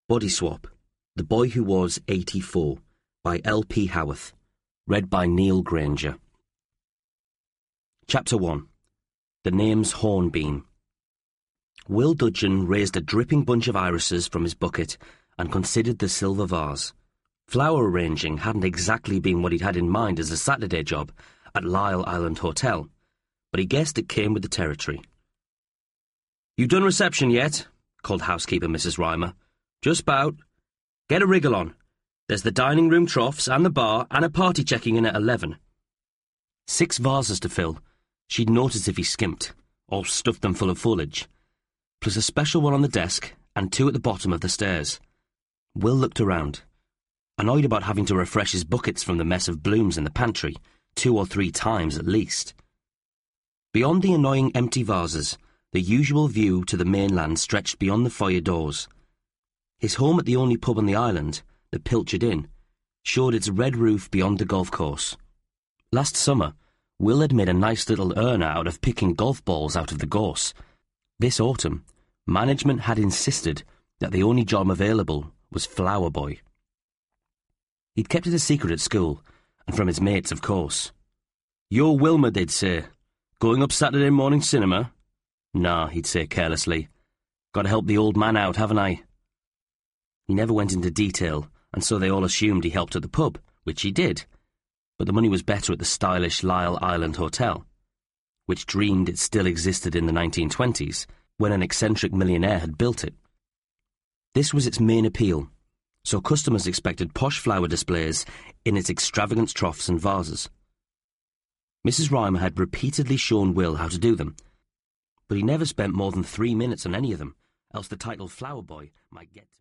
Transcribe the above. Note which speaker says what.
Speaker 1: Body Swap, The Boy Who Was 84, by L.P. Howarth. Read by Neil Granger. Chapter 1. The Name's Hornbeam. Will Dudgeon raised a dripping bunch of irises from his bucket and considered the silver vase. Flower arranging hadn't exactly been what he'd had in mind as a Saturday job at Lisle Island Hotel, but he guessed it came with the territory. "You done reception yet?" called housekeeper Mrs. Rymer. "Just 'bout. Get a wriggle on. There's the dining room troughs and the bar and a party checking in at 11. 6 vases to fill. She'd noticed if he skimped, or stuffed them full of foliage, plus a special one on the desk and 2 at the bottom of the stairs. Will looked around, annoyed about having to refresh his buckets from the mess of blooms in the pantry 2 or 3 times at least. Beyond the annoying empty vases, the usual view to the mainland stretched beyond the foyer doors. His home at the only pub on the island, the Pilchard Inn, showed its red roof beyond the golf course. Last summer, Will had made a nice little earner out of picking golf balls out of the gorse. This autumn, management had insisted that the only job available was flower boy. He'd kept it a secret at school, and from his mates, of course. "Yo, Wilma," they'd say. "Going up Saturday morning cinema?" "Nah," he'd say carelessly. "Got to help the old man out, haven't I?" He never went into detail, and so they all assumed he helped at the pub, which he did. But the money was better at the stylish Lisle Island Hotel, which dreamed it still existed in the 1920s, when an eccentric millionaire had built it. This was its main appeal, so customers expected posh flower displays in its extravagant troughs and vases. Mrs. Rymer had repeatedly shown Will how to do them, but he never spent more than 3 minutes on any of them, else the title Flower Boy might get to